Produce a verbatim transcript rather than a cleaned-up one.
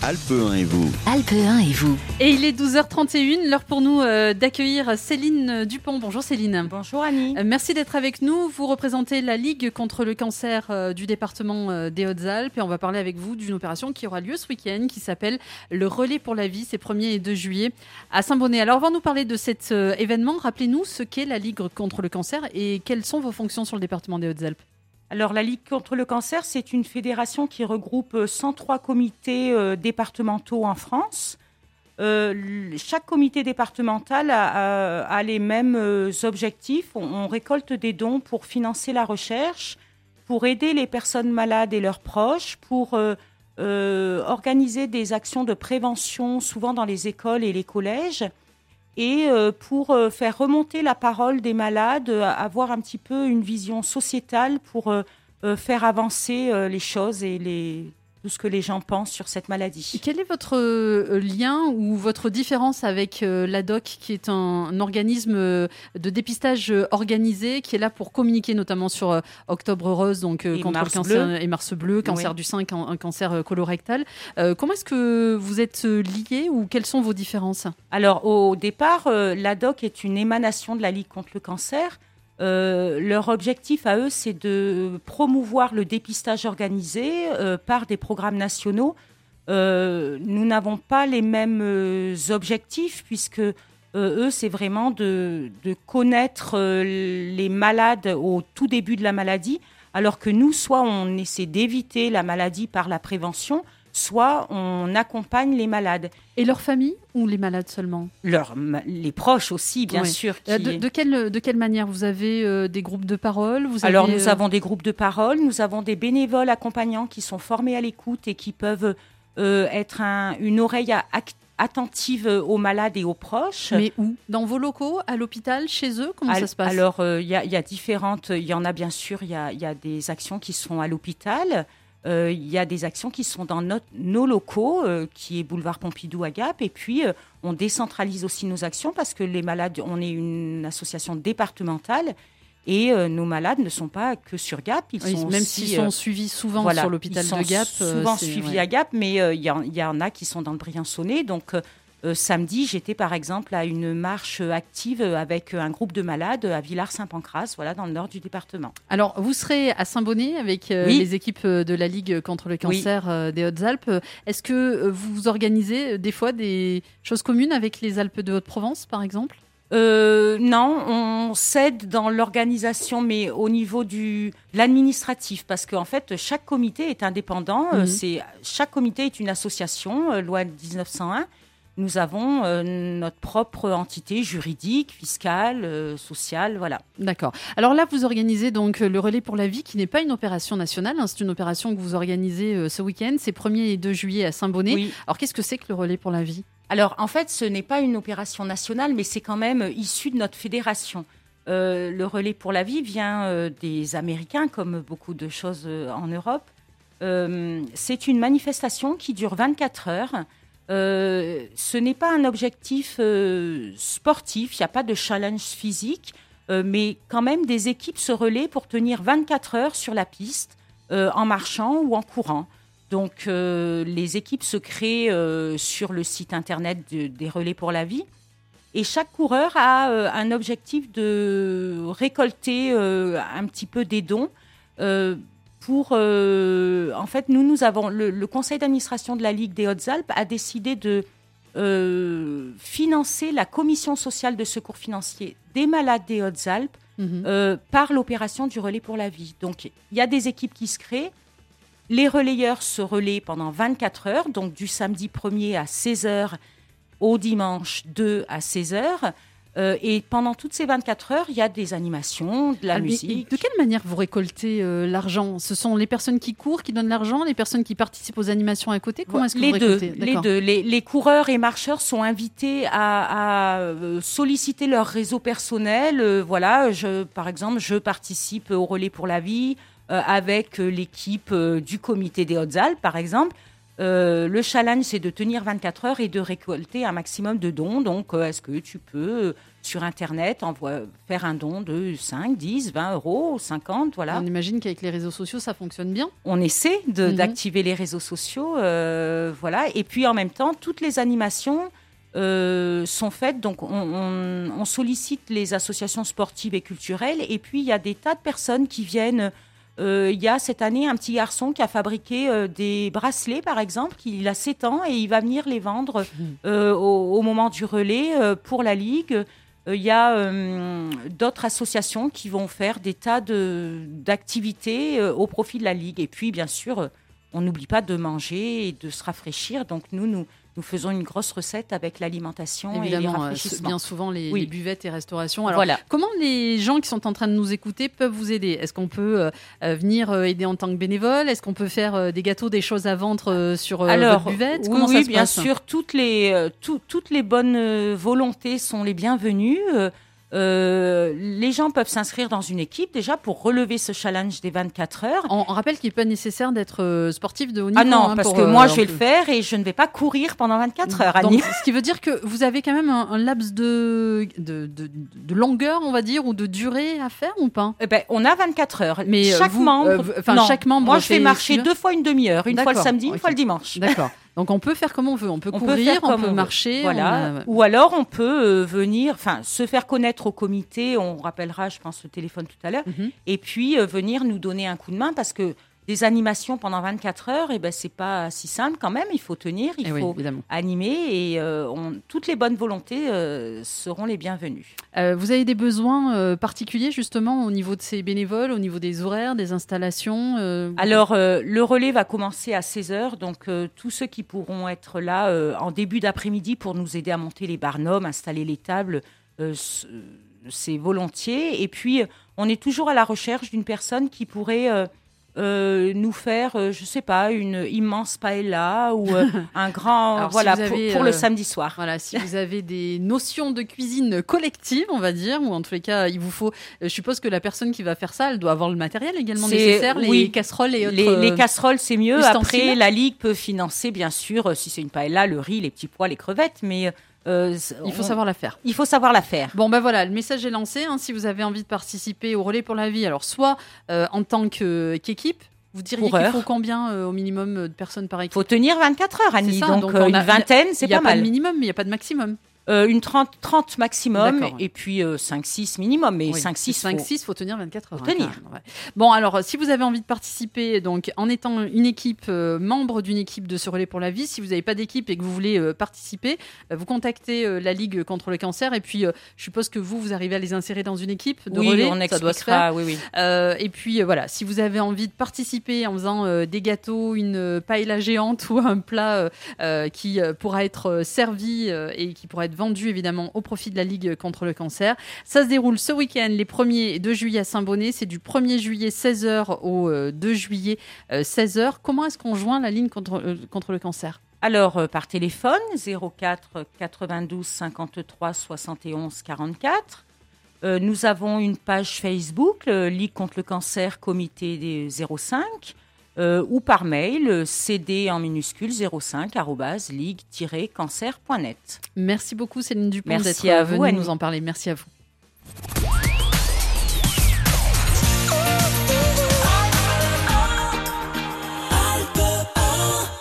Alpe un et vous. Alpe un et vous. Et il est douze heures trente et une, l'heure pour nous euh, d'accueillir Céline Dupont. Bonjour Céline. Bonjour Annie. Euh, merci d'être avec nous. Vous représentez la Ligue contre le cancer euh, du département euh, des Hautes-Alpes et on va parler avec vous d'une opération qui aura lieu ce week-end qui s'appelle le Relais pour la vie. C'est premier et deux juillet à Saint-Bonnet. Alors avant de nous parler de cet euh, événement, rappelez-nous ce qu'est la Ligue contre le cancer et quelles sont vos fonctions sur le département des Hautes-Alpes. Alors, la Ligue contre le cancer, c'est une fédération qui regroupe cent trois comités euh, départementaux en France. Euh, chaque comité départemental a, a, a les mêmes euh, objectifs. On, on récolte des dons pour financer la recherche, pour aider les personnes malades et leurs proches, pour euh, euh, organiser des actions de prévention, souvent dans les écoles et les collèges, et euh, pour euh, faire remonter la parole des malades, euh, avoir un petit peu une vision sociétale pour euh, euh, faire avancer euh, les choses et les, tout ce que les gens pensent sur cette maladie. Et quel est votre euh, lien ou votre différence avec euh, l'A D O C, qui est un, un organisme euh, de dépistage euh, organisé, qui est là pour communiquer notamment sur euh, Octobre Rose, donc euh, contre le cancer bleu. et Mars Bleu, cancer oui. du sein, can- un cancer euh, colorectal. Euh, comment est-ce que vous êtes euh, liés ou quelles sont vos différences ? Alors au départ, euh, l'A D O C est une émanation de la Ligue contre le cancer. Euh, leur objectif à eux, c'est de promouvoir le dépistage organisé euh, par des programmes nationaux. Euh, nous n'avons pas les mêmes euh, objectifs puisque euh, eux, c'est vraiment de, de connaître euh, les malades au tout début de la maladie, alors que nous, soit on essaie d'éviter la maladie par la prévention, soit on accompagne les malades. Et leurs familles ou les malades seulement ? Leurs, Les proches aussi, bien oui. sûr. Qui... De, de, quelle, de quelle manière ? Vous avez euh, des groupes de parole vous Alors, avez, nous euh... avons des groupes de parole, nous avons des bénévoles accompagnants qui sont formés à l'écoute et qui peuvent euh, être un, une oreille act- attentive aux malades et aux proches. Mais où ? Dans vos locaux, à l'hôpital, chez eux ? Comment à, ça se passe ? Alors, il euh, y, y a différentes... Il y en a bien sûr, il y a, y a des actions qui sont à l'hôpital. Il euh, y a des actions qui sont dans notre, nos locaux, euh, qui est boulevard Pompidou à Gap. Et puis, euh, on décentralise aussi nos actions parce que les malades, on est une association départementale et euh, nos malades ne sont pas que sur Gap. Ils oui, sont même aussi, s'ils sont euh, suivis souvent voilà, sur l'hôpital de Gap. Ils sont souvent c'est, suivis ouais. à Gap, mais il euh, y, y en a qui sont dans le Briançonnais. Donc, euh, Euh, samedi, j'étais par exemple à une marche active avec un groupe de malades à Villars-Saint-Pancrace, voilà, dans le nord du département. Alors, vous serez à Saint-Bonnet avec euh, oui. les équipes de la Ligue contre le cancer oui. euh, des Hautes-Alpes. Est-ce que vous organisez des fois des choses communes avec les Alpes de Haute-Provence, par exemple ? Euh, non, on s'aide dans l'organisation, mais au niveau du l'administratif, parce qu'en fait, chaque comité est indépendant. Mm-hmm. C'est, chaque comité est une association, euh, loi dix-neuf cent un. Nous avons euh, notre propre entité juridique, fiscale, euh, sociale, voilà. D'accord. Alors là, vous organisez donc le Relais pour la vie, qui n'est pas une opération nationale, hein, c'est une opération que vous organisez euh, ce week-end, c'est premier et deux juillet à Saint-Bonnet. Oui. Alors qu'est-ce que c'est que le Relais pour la vie ? Alors en fait, ce n'est pas une opération nationale, mais c'est quand même issu de notre fédération. Euh, le Relais pour la vie vient euh, des Américains, comme beaucoup de choses euh, en Europe. Euh, c'est une manifestation qui dure vingt-quatre heures. Euh, ce n'est pas un objectif euh, sportif, il n'y a pas de challenge physique, euh, mais quand même des équipes se relaient pour tenir vingt-quatre heures sur la piste, euh, en marchant ou en courant. Donc euh, les équipes se créent euh, sur le site internet de, des Relais pour la vie. Et chaque coureur a euh, un objectif de récolter euh, un petit peu des dons. Euh, Pour, euh, en fait, nous, nous avons le, le conseil d'administration de la Ligue des Hautes-Alpes a décidé de euh, financer la commission sociale de secours financier des malades des Hautes-Alpes mmh. euh, par l'opération du Relais pour la vie. Donc, il y a des équipes qui se créent. Les relayeurs se relaient pendant vingt-quatre heures, donc du samedi premier à seize heures au dimanche deux à seize heures. Euh, et pendant toutes ces vingt-quatre heures, il y a des animations, de la ah, musique. De quelle manière vous récoltez euh, l'argent ? Ce sont les personnes qui courent qui donnent l'argent, les personnes qui participent aux animations à côté ? Comment est-ce que les vous deux, récoltez ? Les deux. Les, les coureurs et marcheurs sont invités à, à solliciter leur réseau personnel. Euh, voilà, je, par exemple, je participe au Relais pour la vie euh, avec l'équipe euh, du comité des Hautes-Alpes, par exemple. Euh, le challenge, c'est de tenir vingt-quatre heures et de récolter un maximum de dons. Donc, euh, est-ce que tu peux, euh, sur Internet, envoie, faire un don de cinq, dix, vingt euros, cinquante, voilà. On imagine qu'avec les réseaux sociaux, ça fonctionne bien. On essaie de, mm-hmm. d'activer les réseaux sociaux, euh, voilà. Et puis, en même temps, toutes les animations euh, sont faites. Donc, on, on, on sollicite les associations sportives et culturelles. Et puis, il y a des tas de personnes qui viennent... Euh, il y a cette année un petit garçon qui a fabriqué euh, des bracelets, par exemple, qui, il a sept ans et il va venir les vendre euh, au, au moment du relais euh, pour la Ligue. Euh, il y a euh, d'autres associations qui vont faire des tas de, d'activités euh, au profit de la Ligue. Et puis, bien sûr, euh, on n'oublie pas de manger et de se rafraîchir. Donc, nous, nous, nous faisons une grosse recette avec l'alimentation. Évidemment, et les rafraîchissements. Bien souvent, les, oui. les buvettes et restaurations. Alors, voilà. Comment les gens qui sont en train de nous écouter peuvent vous aider ? Est-ce qu'on peut euh, venir euh, aider en tant que bénévole ? Est-ce qu'on peut faire euh, des gâteaux, des choses à vendre euh, sur euh, Alors, votre buvette ? Oui, Comment oui, ça se bien passe ? sûr. Toutes les, euh, tout, toutes les bonnes euh, volontés sont les bienvenues. Euh, Euh, les gens peuvent s'inscrire dans une équipe déjà pour relever ce challenge des vingt-quatre heures. On, on rappelle qu'il n'est pas nécessaire d'être euh, sportif de haut niveau. Ah non, hein, parce pour, que euh, moi je vais peut... le faire et je ne vais pas courir pendant vingt-quatre heures, Annie. Donc, ce qui veut dire que vous avez quand même un, un laps de, de, de, de longueur, on va dire, ou de durée à faire ou pas ? Eh ben, on a vingt-quatre heures. Mais chaque vous, membre, euh, enfin non, chaque membre. Moi je fais marcher suivre... deux fois une demi-heure, une D'accord, fois le samedi, une okay. fois le dimanche. D'accord. Donc on peut faire comme on veut, on peut on courir, peut on on peut on marcher, voilà. A... Ou alors on peut euh, venir, enfin se faire connaître au comité. On rappellera, je pense, le téléphone tout à l'heure, mm-hmm. et puis euh, venir nous donner un coup de main parce que des animations pendant vingt-quatre heures, et eh ben c'est pas si simple quand même. Il faut tenir, il et faut oui, animer, et euh, on, toutes les bonnes volontés euh, seront les bienvenues. Euh, vous avez des besoins euh, particuliers justement au niveau de ces bénévoles, au niveau des horaires, des installations euh... Alors euh, le relais va commencer à seize heures, donc euh, tous ceux qui pourront être là euh, en début d'après-midi pour nous aider à monter les barnums, installer les tables, euh, c'est volontiers. Et puis on est toujours à la recherche d'une personne qui pourrait euh, Euh, nous faire, euh, je sais pas, une immense paella ou euh, un grand, Alors, voilà, si pour, avez, pour euh, le samedi soir. Voilà, si vous avez des notions de cuisine collective, on va dire, ou en tous les cas, il vous faut, je suppose que la personne qui va faire ça, elle doit avoir le matériel également c'est, nécessaire, oui, les casseroles et autres. Les, les casseroles, c'est mieux. Ustensiles. Après, la Ligue peut financer, bien sûr, si c'est une paella, le riz, les petits pois, les crevettes, mais Euh, il faut on... savoir la faire. Il faut savoir la faire. Bon, ben voilà, le message est lancé. Hein, si vous avez envie de participer au Relais pour la Vie, alors soit euh, en tant que, qu'équipe, vous diriez qu'il faut combien euh, au minimum de personnes par équipe ? Il faut tenir vingt-quatre heures, Annie. Ça, donc, donc euh, une a, vingtaine, c'est pas mal. Il n'y a pas de minimum, mais il n'y a pas de maximum. Euh, une trente, trente maximum. D'accord, ouais. Et puis euh, cinq six minimum. Mais oui, cinq six, cinq six, il faut tenir vingt-quatre heures. Faut tenir. Hein, ouais. Bon, alors, si vous avez envie de participer, donc, en étant une équipe, euh, membre d'une équipe de ce Relais pour la Vie, si vous n'avez pas d'équipe et que vous voulez euh, participer, euh, vous contactez euh, la Ligue contre le cancer. Et puis, euh, je suppose que vous, vous arrivez à les insérer dans une équipe de oui, relais. On ça doit se faire. Oui, oui. Euh, et puis, euh, voilà, si vous avez envie de participer en faisant euh, des gâteaux, une paella géante ou un plat euh, euh, qui euh, pourra être servi euh, et qui pourra être vendu, évidemment, au profit de la Ligue contre le cancer. Ça se déroule ce week-end, les premier et deux juillet à Saint-Bonnet. C'est du premier juillet seize heures au euh, deux juillet euh, seize heures. Comment est-ce qu'on joint la ligne contre, euh, contre le cancer ? Alors, euh, par téléphone, zéro quatre quatre-vingt-douze cinquante-trois soixante et onze quarante-quatre. Euh, nous avons une page Facebook, euh, Ligue contre le cancer, comité des zéro cinq. Euh, ou par mail, cd en minuscule zéro cinq arobase ligue tiret cancer point net. Merci beaucoup Céline Dupont Merci d'être à vous, venue Annie. nous en parler. Merci à vous.